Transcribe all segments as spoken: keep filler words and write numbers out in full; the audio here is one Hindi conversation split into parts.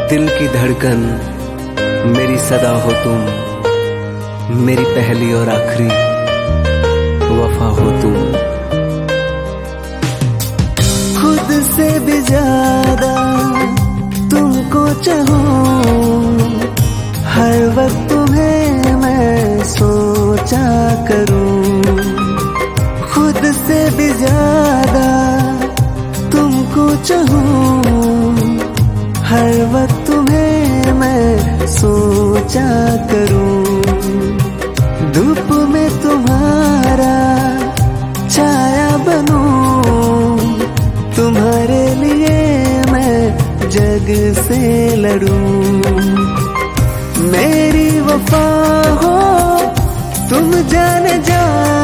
दिल की धड़कन मेरी सदा हो तुम, मेरी पहली और आखिरी वफा हो तुम। खुद से भी ज्यादा तुमको चाहूं, हर वक्त तुम्हें मैं सोचा करूं। खुद से भी ज्यादा तुमको चाहूं, हर वक्त तुम्हें मैं सोचा करूं। धूप में तुम्हारा छाया बनूं, तुम्हारे लिए मैं जग से लड़ूं। मेरी वफा हो तुम जाने जा,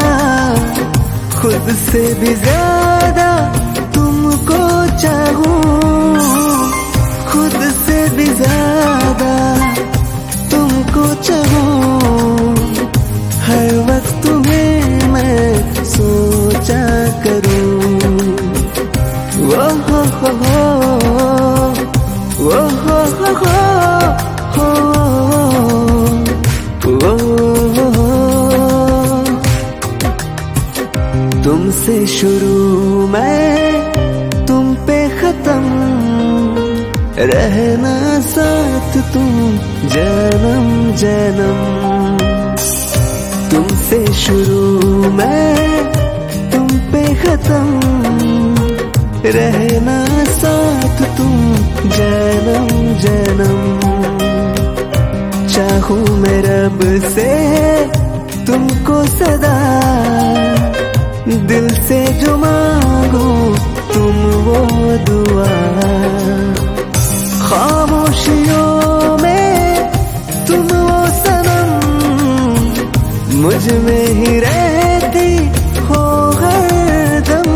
खुद से भी ज्यादा तुमको चाहूं। खुद से भी ज्यादा तुमको चाहूं, हर वक्त तुम्हें मैं सोचा करूं। वो हो हो हो, वो हो हो हो, वो हो हो। तुमसे शुरू मैं तुम पे खत्म, रहना साथ तुम जन्म जन्म। तुमसे शुरू मैं तुम पे खत्म, रहना साथ तुम जन्म जन्म। चाहूं मैं रब से तुमको सदा, दिल से जो मांगू तुम वो दुआ। खामोशियों में तुम वो सनम, मुझ में ही रहती हो हरदम।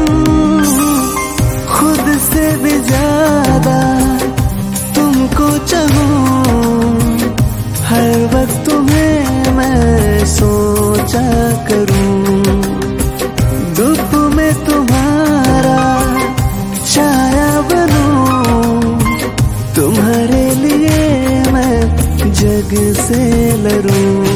खुद से भी ज्यादा तुमको चाहूं, हर वक्त तुम्हें मैं सोचा करूं। धूप में तुम्हारा छाया बनूं, तुम्हारे लिए मैं जग से लड़ूं।